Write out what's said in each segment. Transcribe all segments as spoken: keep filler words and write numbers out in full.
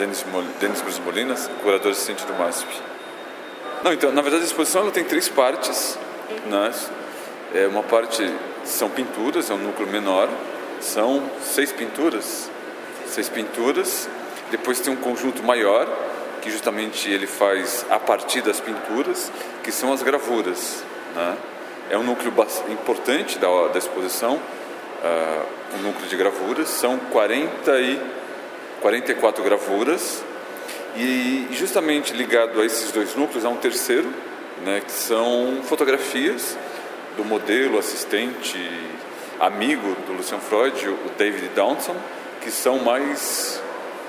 Denis, Mol, Denis Cruz Molinas, curador assistente do MASP. Não, então, na verdade, a exposição ela tem três partes, né? É, uma parte são pinturas, é um núcleo menor, são seis pinturas, seis pinturas. Depois tem um conjunto maior, que justamente ele faz a partir das pinturas, que são as gravuras, né? É um núcleo importante da, da exposição, uh, um núcleo de gravuras, são quarenta e quatro gravuras, e justamente ligado a esses dois núcleos há um terceiro, né, que são fotografias do modelo, assistente, amigo do Lucian Freud, o David Downson, que são mais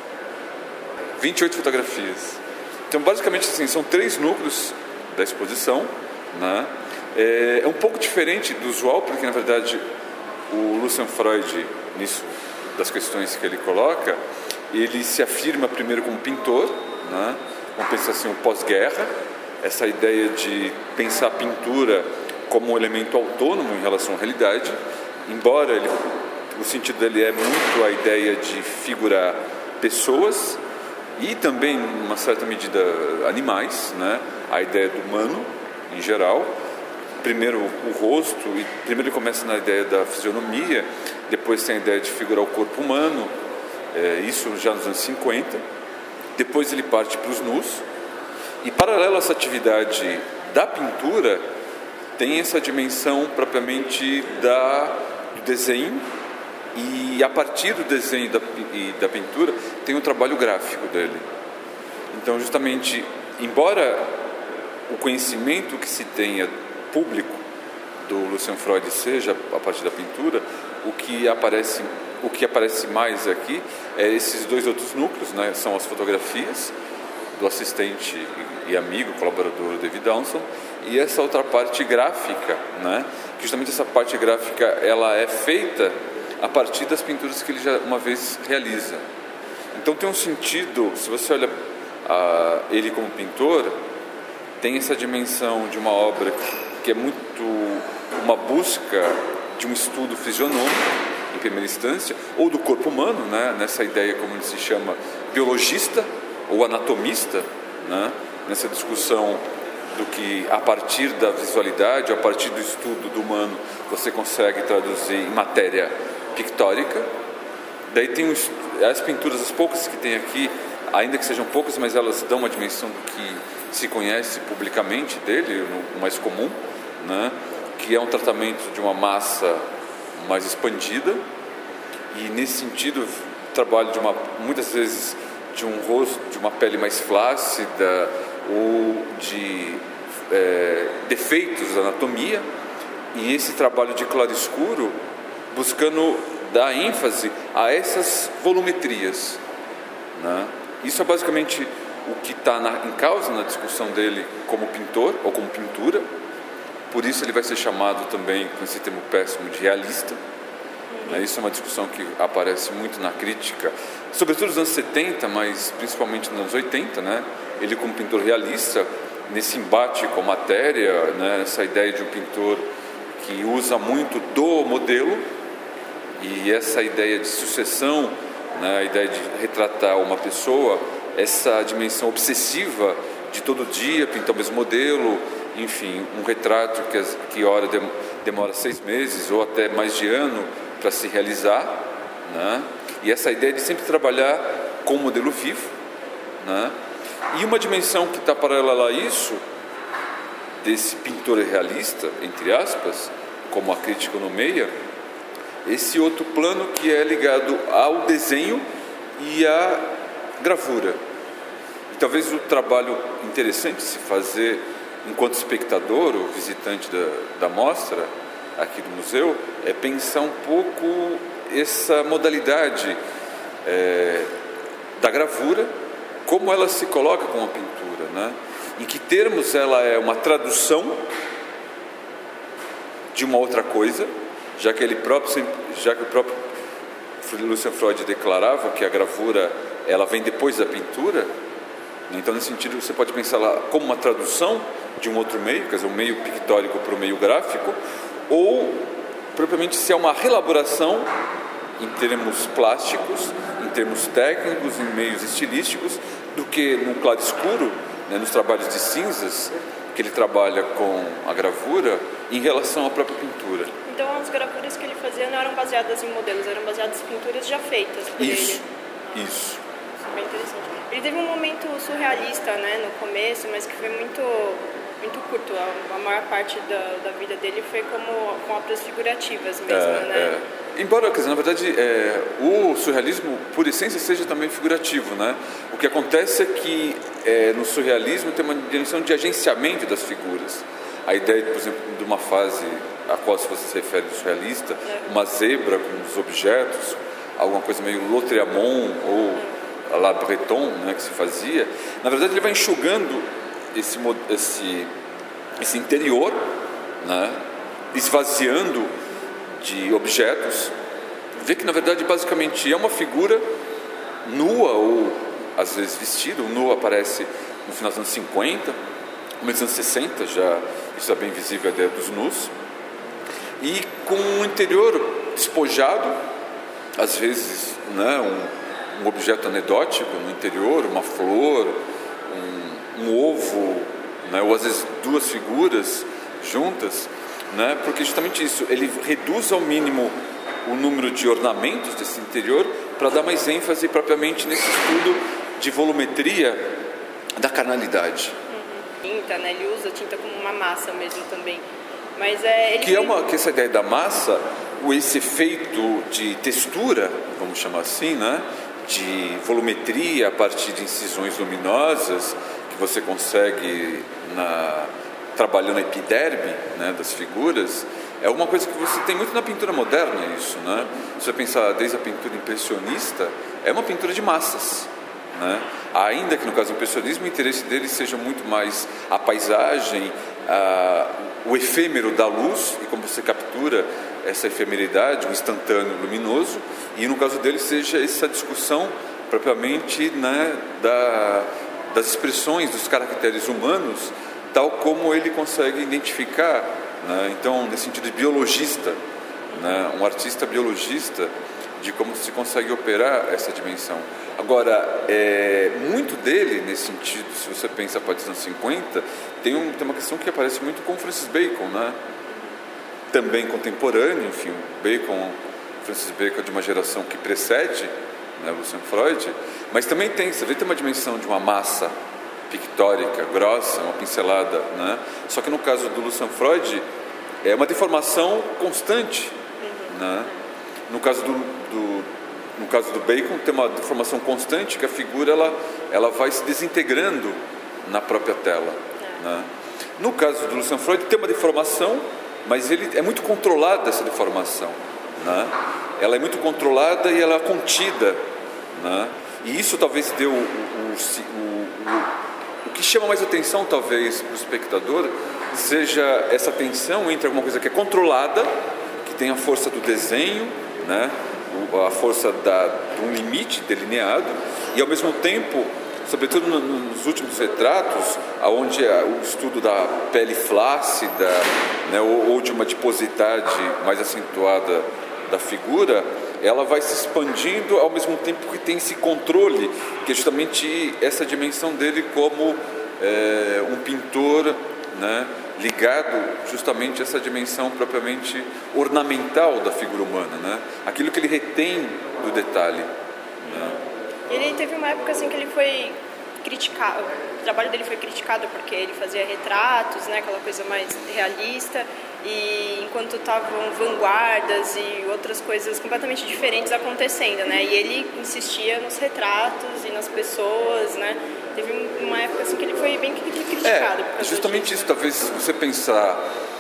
vinte e oito fotografias. Então, basicamente, assim, são três núcleos da exposição, né? É, é um pouco diferente do usual, porque, na verdade, o Lucian Freud, nisso, das questões que ele coloca, ele se afirma primeiro como pintor, né? Vamos pensar assim, o pós-guerra, essa ideia de pensar a pintura como um elemento autônomo em relação à realidade, embora ele, o sentido dele é muito a ideia de figurar pessoas e também, em uma certa medida, animais, né? A ideia do humano, em geral. Primeiro o rosto, e primeiro ele começa na ideia da fisionomia, depois tem a ideia de figurar o corpo humano, é, isso já nos anos cinquenta. Depois ele parte para os nus, e paralelo a essa atividade da pintura, tem essa dimensão propriamente da, do desenho, e a partir do desenho da, e da pintura tem o trabalho gráfico dele. Então, justamente, embora o conhecimento que se tenha público do Lucian Freud seja a partir da pintura, o que aparece, o que aparece mais aqui é esses dois outros núcleos, né? São as fotografias do assistente e amigo, colaborador David Downson, e essa outra parte gráfica, né? Que justamente essa parte gráfica ela é feita a partir das pinturas que ele já uma vez realiza. Então tem um sentido, se você olha a, ele como pintor, tem essa dimensão de uma obra que, que é muito uma busca de um estudo fisionômico, em primeira instância, ou do corpo humano, né? Nessa ideia, como ele se chama, biologista ou anatomista, né? Nessa discussão do que a partir da visualidade, a partir do estudo do humano, você consegue traduzir em matéria pictórica. Daí tem os, as pinturas, as poucas que tem aqui, ainda que sejam poucas, mas elas dão uma dimensão do que se conhece publicamente dele, o mais comum, né? Que é um tratamento de uma massa mais expandida, e nesse sentido trabalho de uma, muitas vezes de um rosto, de uma pele mais flácida ou de é, defeitos da anatomia, e esse trabalho de claro escuro buscando dar ênfase a essas volumetrias, né? Isso é basicamente o que está em causa na discussão dele como pintor ou como pintura. Por isso ele vai ser chamado também, com esse termo péssimo, de realista. Isso é uma discussão que aparece muito na crítica, sobretudo nos anos setenta, mas principalmente nos anos oitenta, né? Ele como pintor realista, nesse embate com a matéria, né? Essa ideia de um pintor que usa muito do modelo, e essa ideia de sucessão, né? A ideia de retratar uma pessoa, essa dimensão obsessiva de todo dia pintar o mesmo modelo, enfim, um retrato que, que ora demora seis meses ou até mais de ano para se realizar, né? E essa ideia de sempre trabalhar com o modelo vivo, né? E uma dimensão que está paralela a isso, desse pintor realista, entre aspas, como a crítica nomeia, esse outro plano que é ligado ao desenho e à gravura. E talvez o trabalho interessante de se fazer enquanto espectador ou visitante da, da mostra aqui do museu é pensar um pouco essa modalidade é, da gravura, como ela se coloca com a pintura, né? Em que termos ela é uma tradução de uma outra coisa, já que ele próprio, já que o próprio Lucian Freud declarava que a gravura ela vem depois da pintura. Então, nesse sentido, você pode pensar lá como uma tradução de um outro meio, quer dizer, um meio pictórico para o meio gráfico, ou propriamente se é uma reelaboração em termos plásticos, em termos técnicos, em meios estilísticos, do que no claro escuro, né, nos trabalhos de cinzas, que ele trabalha com a gravura, em relação à própria pintura. Então as gravuras que ele fazia não eram baseadas em modelos, eram baseadas em pinturas já feitas por isso, ele. Isso, Isso é bem interessante. Ele teve um momento surrealista, né, no começo, mas que foi muito, muito curto. A, a maior parte da, da vida dele foi como, com obras figurativas mesmo, é, né? É. Embora, quer dizer, na verdade, é, o surrealismo, por essência, seja também figurativo, né? O que acontece é que é, no surrealismo tem uma dimensão de agenciamento das figuras. A ideia, por exemplo, de uma fase a qual se você se refere do surrealista, é. uma zebra com os objetos, alguma coisa meio Lautréamont ou a la Breton, né, que se fazia, na verdade ele vai enxugando esse, esse, esse interior, né, esvaziando de objetos, vê que na verdade basicamente é uma figura nua ou às vezes vestida. O nu aparece no final dos anos cinquenta, no começo dos anos sessenta, já isso é bem visível a ideia dos nus, e com um interior despojado, às vezes, né, um, um objeto anedótico no interior, uma flor, um, um ovo, né, ou às vezes duas figuras juntas, né, porque justamente isso, ele reduz ao mínimo o número de ornamentos desse interior para dar mais ênfase propriamente nesse estudo de volumetria da carnalidade. Uhum. Tinta, né, ele usa tinta como uma massa mesmo também. Mas é, ele que é uma que essa ideia da massa, esse efeito de textura, vamos chamar assim, né, de volumetria a partir de incisões luminosas que você consegue na, trabalhando a epiderme, né, das figuras, é uma coisa que você tem muito na pintura moderna, isso, né? Se você pensar desde a pintura impressionista, é uma pintura de massas, né? Ainda que no caso do impressionismo o interesse dele seja muito mais a paisagem, a, o efêmero da luz e como você captura essa efemeridade, o instantâneo luminoso, e no caso dele seja essa discussão propriamente, né, da, das expressões, dos caracteres humanos, tal como ele consegue identificar, né? Então, nesse sentido de biologista, né? Um artista biologista, de como se consegue operar essa dimensão. Agora, é, muito dele, nesse sentido, se você pensa a partir dos anos cinquenta, tem, um, tem uma questão que aparece muito com Francis Bacon, né? Também contemporâneo, enfim, Bacon, Francis Bacon é de uma geração que precede, né, Lucian Freud, mas também tem, você vê, tem uma dimensão de uma massa pictórica, grossa, uma pincelada, né? Só que no caso do Lucian Freud é uma deformação constante, né? No caso do, do, no caso do Bacon tem uma deformação constante, que a figura ela, ela vai se desintegrando na própria tela, né? No caso do Lucian Freud tem uma deformação, mas ele é muito controlada essa deformação, né? Ela é muito controlada e ela é contida, né? E isso talvez deu o, o, o, o O que chama mais atenção, talvez, para o espectador, seja essa tensão entre alguma coisa que é controlada, que tem a força do desenho, né? a força da, de um limite delineado, e ao mesmo tempo, sobretudo nos últimos retratos, onde o estudo da pele flácida, né? ou, ou de uma adiposidade mais acentuada da figura, ela vai se expandindo ao mesmo tempo que tem esse controle, que é justamente essa dimensão dele como é, um pintor, né, ligado justamente a essa dimensão propriamente ornamental da figura humana, né, aquilo que ele retém do detalhe, né. Ele teve uma época assim que ele foi criticado, o trabalho dele foi criticado porque ele fazia retratos, né, aquela coisa mais realista, e enquanto estavam vanguardas e outras coisas completamente diferentes acontecendo, né, e ele insistia nos retratos e nas pessoas, né, teve uma época assim que ele foi bem criticado. É, justamente isso, talvez se você pensar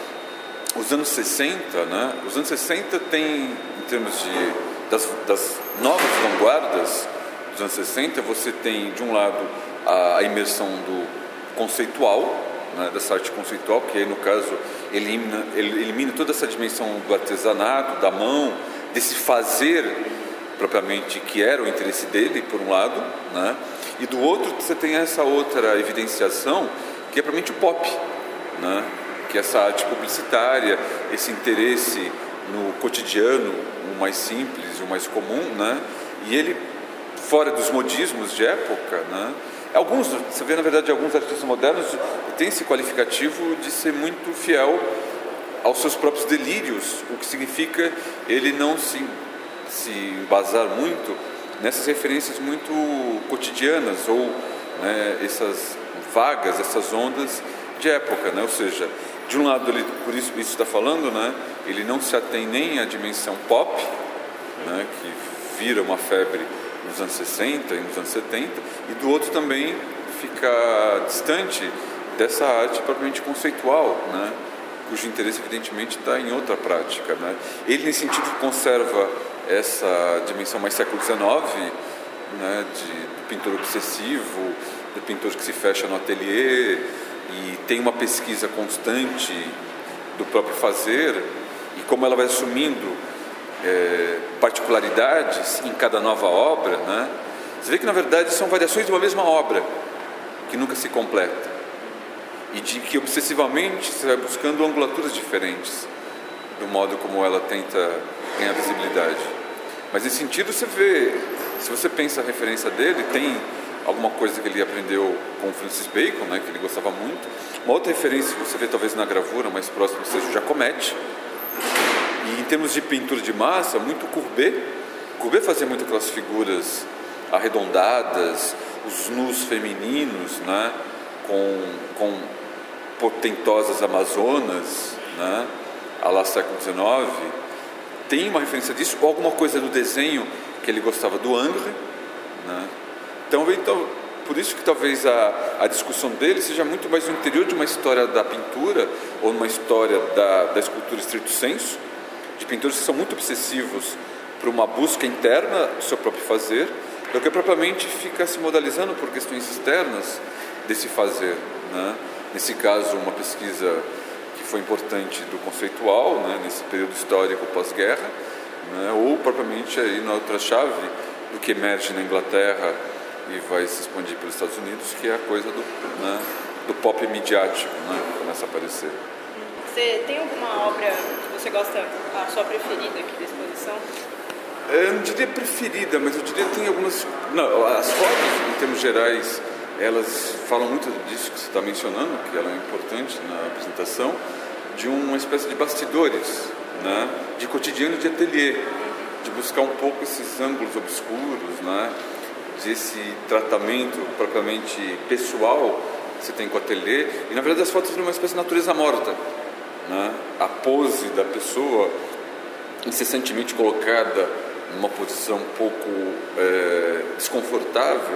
os anos sessenta, né, os anos sessenta tem, em termos de, das, das novas vanguardas dos anos sessenta, você tem de um lado a, a imersão do conceitual, né, dessa arte conceitual, que aí no caso elimina, elimina toda essa dimensão do artesanato, da mão, desse fazer propriamente que era o interesse dele, por um lado, né, e do outro você tem essa outra evidenciação, que é propriamente o pop, né, que é essa arte publicitária, esse interesse no cotidiano, o mais simples, o mais comum, né, e ele fora dos modismos de época, né? Alguns, você vê na verdade alguns artistas modernos têm esse qualificativo de ser muito fiel aos seus próprios delírios, o que significa ele não se, se embasar muito nessas referências muito cotidianas ou, né, essas vagas, essas ondas de época, né? Ou seja, de um lado ele, por isso isso está falando, né, ele não se atém nem à dimensão pop, né, que vira uma febre nos anos sessenta e nos anos setenta, e do outro também fica distante dessa arte propriamente conceitual, né, cujo interesse evidentemente está em outra prática, né. Ele nesse sentido conserva essa dimensão mais século dezenove, né, de, do pintor obsessivo, do pintor que se fecha no ateliê e tem uma pesquisa constante do próprio fazer, e como ela vai assumindo É, particularidades em cada nova obra, né? Você vê que na verdade são variações de uma mesma obra que nunca se completa e de que obsessivamente você vai buscando angulaturas diferentes do modo como ela tenta ganhar visibilidade. Mas nesse sentido você vê, se você pensa a referência dele, tem alguma coisa que ele aprendeu com Francis Bacon, né, que ele gostava muito. Uma outra referência que você vê talvez na gravura mais próxima seja o Giacometti. E em termos de pintura de massa, muito Courbet. Courbet fazia muito aquelas figuras arredondadas, os nus femininos, né, com, com portentosas amazonas, né, à lá século dezenove. Tem uma referência disso, ou alguma coisa do desenho que ele gostava do Ingres, né? Então, então, por isso que talvez a, a discussão dele seja muito mais no interior de uma história da pintura ou numa história da, da escultura estrito senso, de pintores que são muito obsessivos por uma busca interna do seu próprio fazer, do que propriamente fica se modalizando por questões externas desse fazer, né? Nesse caso, uma pesquisa que foi importante do conceitual, né, nesse período histórico pós-guerra, né, ou propriamente aí na outra chave do que emerge na Inglaterra e vai se expandir pelos Estados Unidos, que é a coisa do, né, do pop midiático, né, que começa a aparecer. Você tem alguma obra que você gosta, a sua preferida aqui da exposição? Eu não diria preferida, mas eu diria que tem algumas... Não, as fotos, em termos gerais, elas falam muito disso que você está mencionando, que ela é importante na apresentação, de uma espécie de bastidores, né, de cotidiano de ateliê, de buscar um pouco esses ângulos obscuros, né, desse tratamento propriamente pessoal que você tem com o ateliê. E, na verdade, as fotos são uma espécie de natureza morta, né? A pose da pessoa incessantemente colocada numa posição um pouco é, desconfortável,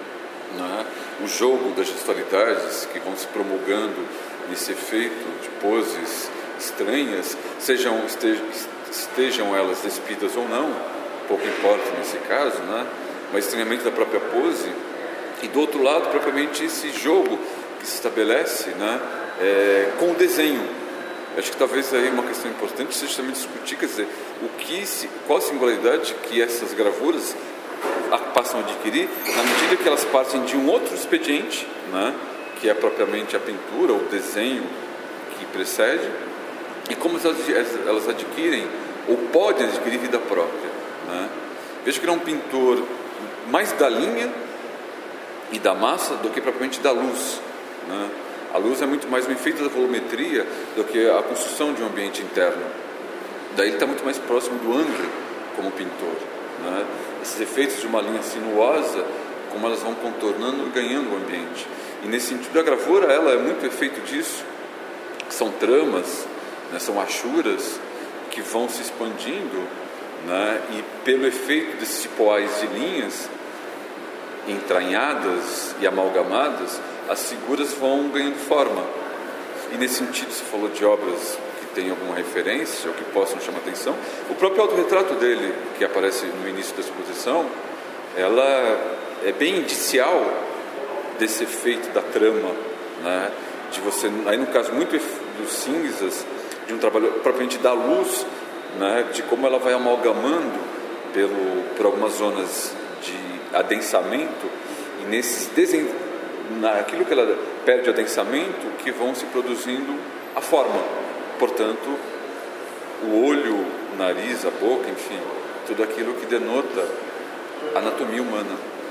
né? O jogo das gestualidades que vão se promulgando nesse efeito de poses estranhas, sejam, estejam, estejam elas despidas ou não, pouco importa nesse caso, né? Mas estranhamento da própria pose, e do outro lado propriamente esse jogo que se estabelece, né, é, com o desenho. Eu acho que talvez aí uma questão importante seja também discutir, quer dizer, o que se, qual a singularidade que essas gravuras passam a adquirir na medida que elas partem de um outro expediente, né, que é propriamente a pintura ou o desenho que precede, e como elas, elas adquirem ou podem adquirir vida própria, né. Vejo que ele é um pintor mais da linha e da massa do que propriamente da luz, né? A luz é muito mais um efeito da volumetria do que a construção de um ambiente interno. Daí ele está muito mais próximo do Ingres como pintor, né? Esses efeitos de uma linha sinuosa, como elas vão contornando e ganhando o ambiente. E nesse sentido a gravura, ela é muito efeito disso. São tramas, né? São achuras que vão se expandindo, né? E pelo efeito desses cipoais de linhas entranhadas e amalgamadas, as figuras vão ganhando forma. E nesse sentido, você falou de obras que têm alguma referência ou que possam chamar atenção. O próprio autorretrato dele, que aparece no início da exposição, ela é bem indicial desse efeito da trama, né? De você, aí no caso muito dos cinzas, de um trabalho propriamente da luz, né, de como ela vai amalgamando pelo, por algumas zonas de adensamento, e nesses desen, naquilo que ela perde adensamento, que vão se produzindo a forma. Portanto, o olho, o nariz, a boca, enfim, tudo aquilo que denota anatomia humana.